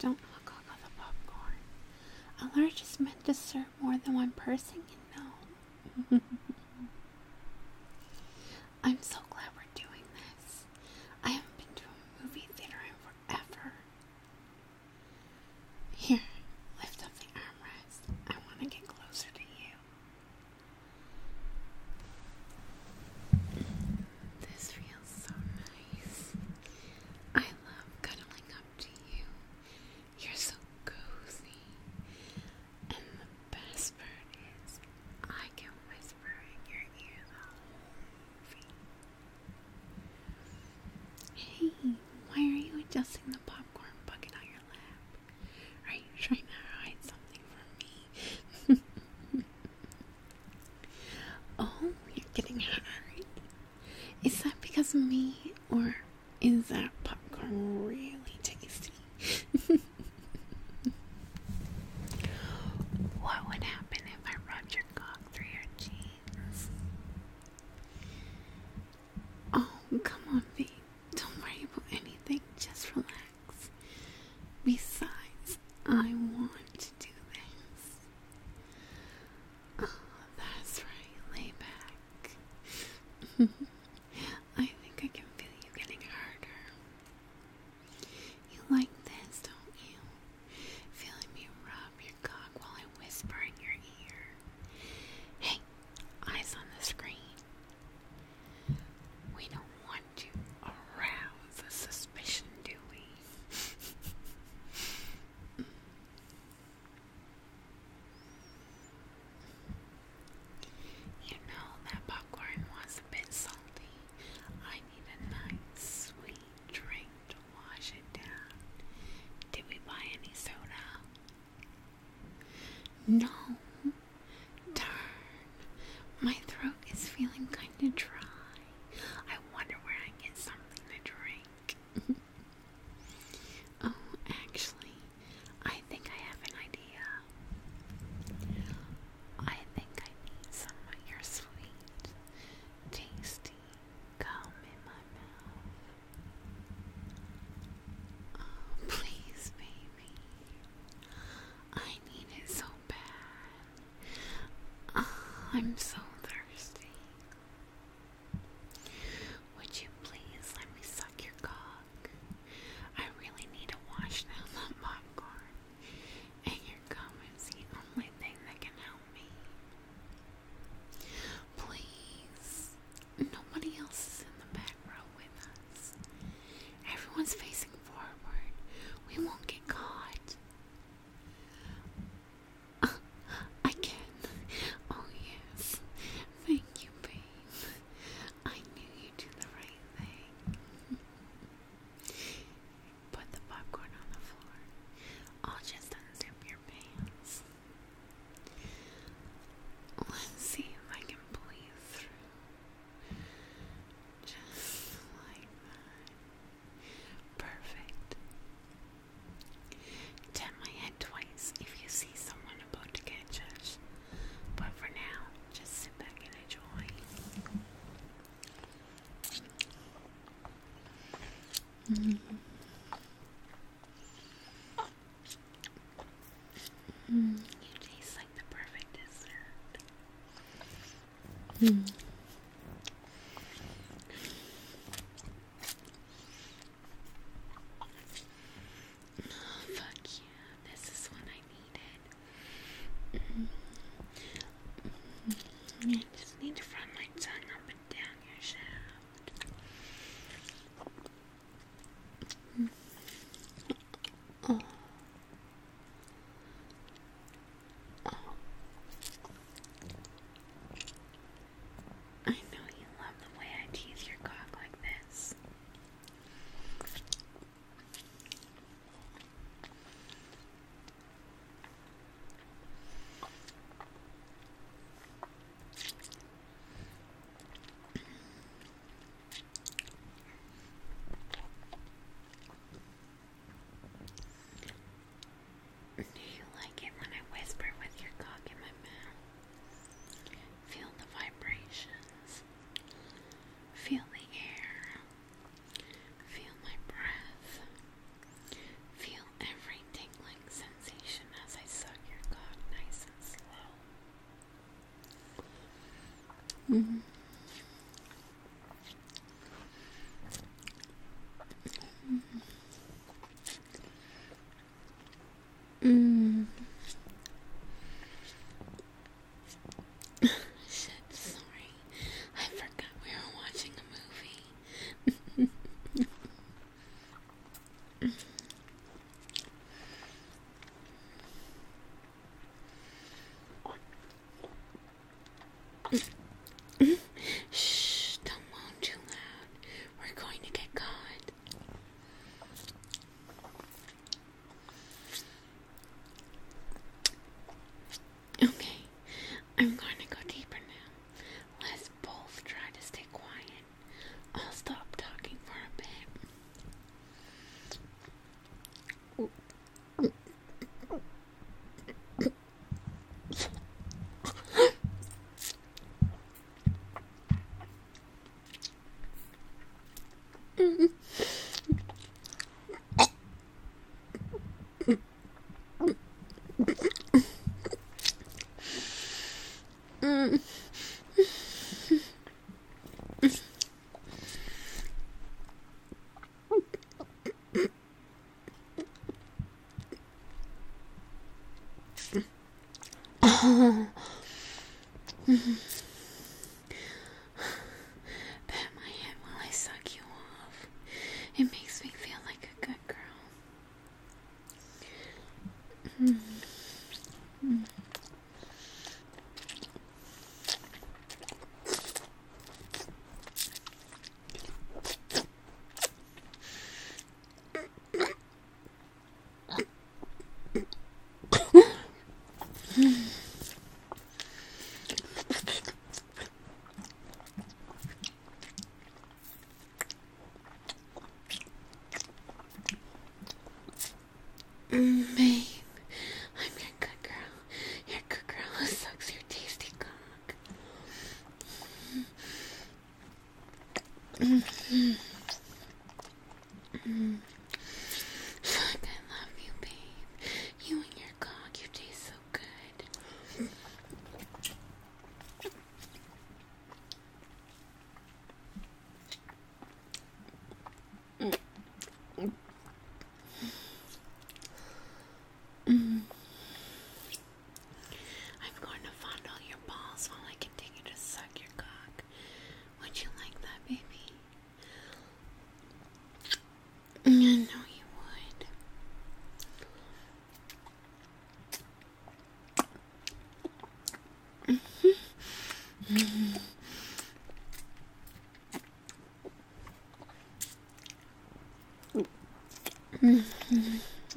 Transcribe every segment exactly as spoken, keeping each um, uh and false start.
don't knock on the popcorn. A large is meant to serve more than one person, you know. I'm so glad we're doing this. I haven't been to a movie theater in forever. Here, lift up the armrest. I want to get closer to you. This feels so nice. I love cuddling up to you. You're so cozy. And the best part is, I can whisper in your ear the whole movie. Hey, why are you adjusting the popcorn bucket on your lap? Are you trying to hide something from me? Oh, you're getting hurt. Is that because of me, or is that popcorn really tasty? What would happen if I rubbed your cock through your jeans? Oh, come on, babe. Don't worry about anything. Just relax. Besides, I want to do this. Oh, that's right. Lay back. I think I can feel you getting harder. You like this, don't you? Feeling me rub your cock while I whisper in your ear. Hey, eyes on the screen. We don't want to arouse a suspicion, do we? You know that popcorn was a bit salty. I need a nice, sweet drink to wash it down. Did we buy any soda? No. Darn. My throat is feeling kind of dry. I wonder where I get something to drink. Oh, actually, I think I have an idea. I think I need some of your sweet, tasty gum in my mouth. Oh, please, baby. I need it so bad. Oh, I'm so thirsty. Would you please let me suck your cock? I really need to wash down that popcorn, and your gum is the only thing that can help me. Please. Nobody else is in the back row with us. Everyone's facing forward. We won't get caught. I can. Oh, yes. Thank you, babe. I knew you'd do the right thing. Put the popcorn on the floor. I'll just unzip your pants. Let's see if I can pull you through. Just like that. Perfect. Tap my head twice if you see someone about to catch us. But for now, just sit back and enjoy. Mm. Mm, you taste like the perfect dessert. Mm. Fuck yeah, this is what I needed. Mm. Mm. I just need to run my tongue up and down your shaft. Mm. Oh. Oh. Shh, don't moan too loud. We're going to get caught. Okay, I'm going to go deeper now. Let's both try to stay quiet. I'll stop talking for a bit. Pat my head while I suck you off. It makes me feel like a good girl. Mm. Mm. Mm, babe, I'm your good girl. Your good girl who sucks your tasty cock. Mm-hmm. Mm. Fuck, I love you, babe. You and your cock, you taste so good. Mm. I'm going to fondle your balls while I continue to suck your cock. Would you like that, baby? I know you would. Mm-hmm. Mm-hmm.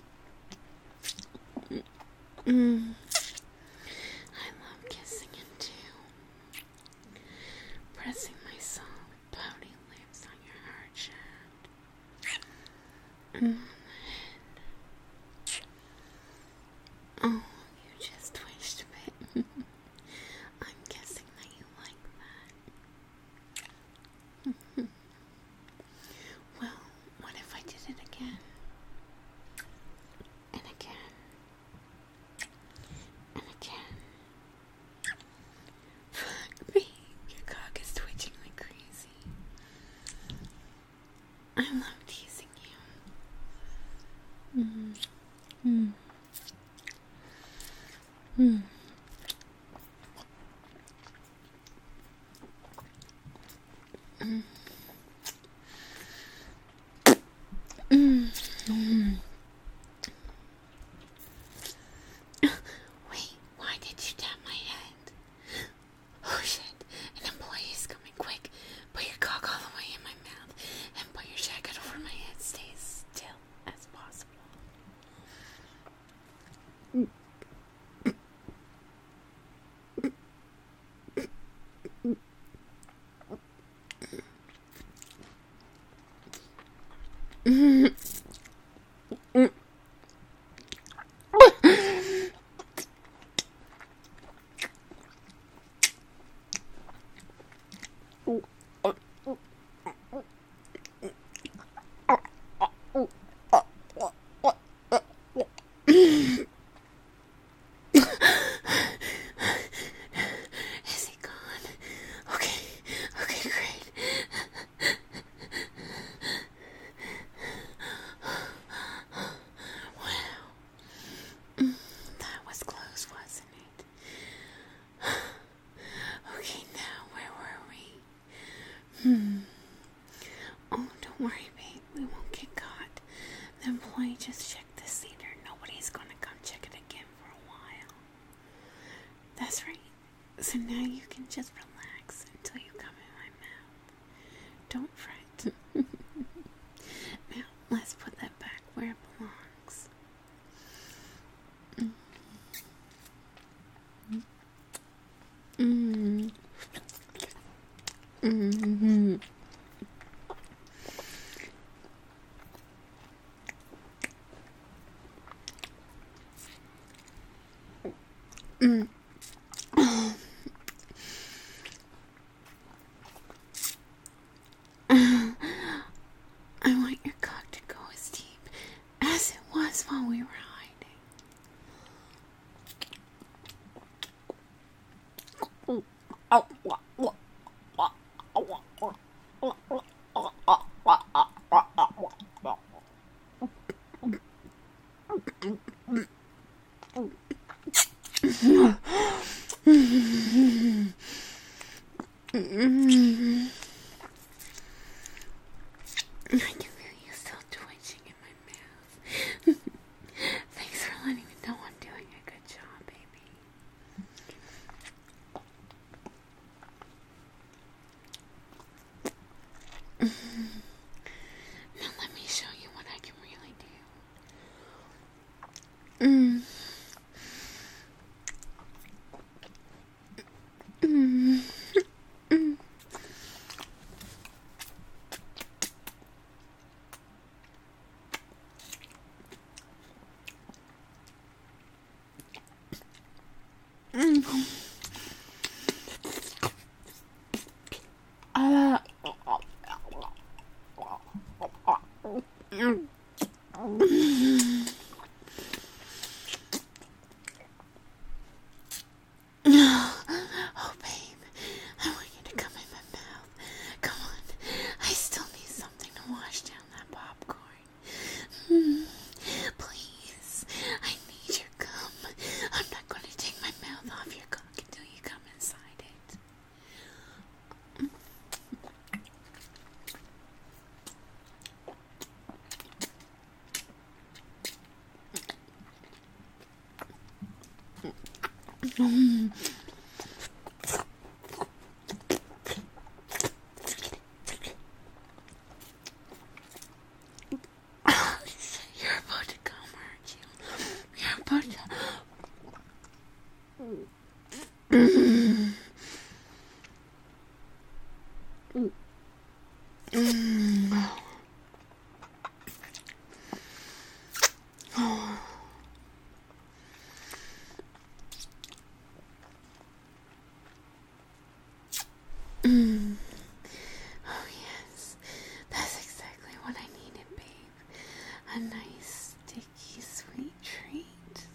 Mm. I love kissing it too. Pressing my soft, pouty lips on your hard shaft. And on the head. Oh, you just twitched a bit. I'm guessing that you like that. Well, what if I did it again? And again. And again. Fuck me. Your cock is twitching like crazy. I love teasing you. Mm. Mm. Mm. Mm. Mm. Mm. Wait, why did you tap my head? Oh shit, an employee is coming. Quick, put your cock all the way in my mouth and put your jacket over my head. Stay as still as possible. Mm. Mm. employee just checked the cedar. Nobody's gonna come check it again for a while. That's right. So now you can just relax until you come in my mouth. Don't fret. Now, let's put that back where it belongs. Mm. Mm-hmm. Mm. I want your cock to go as deep as it was while we were hiding. I can feel you still twitching in my mouth. Thanks for letting me know I'm doing a good job, baby. Now let me show you what I can really do. Mm. Mm. Mm. Mm. Uh. Mm. Oh, babe, I want you to come in my mouth. Come on, I still need something to wash down that popcorn. Mm. Please, I need your gum. I'm not going to take my mouth off your cock until you come inside it. Mm. You're about to come, aren't you? You're about to... Mm. Mm. Oh. Mm. Oh, yes. That's exactly what I needed, babe. A nice, sticky, sweet treat.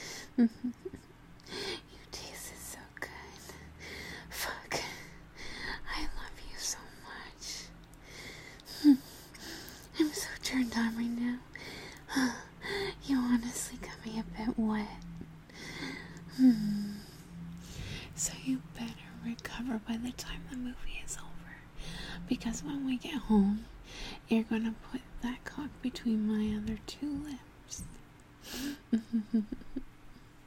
You tasted so good. Fuck. I love you so much. I'm so turned on right now. You honestly got me a bit wet. Hmm. So you better recover by the time the movie is over. Because when we get home, you're gonna put that cock between my other two lips.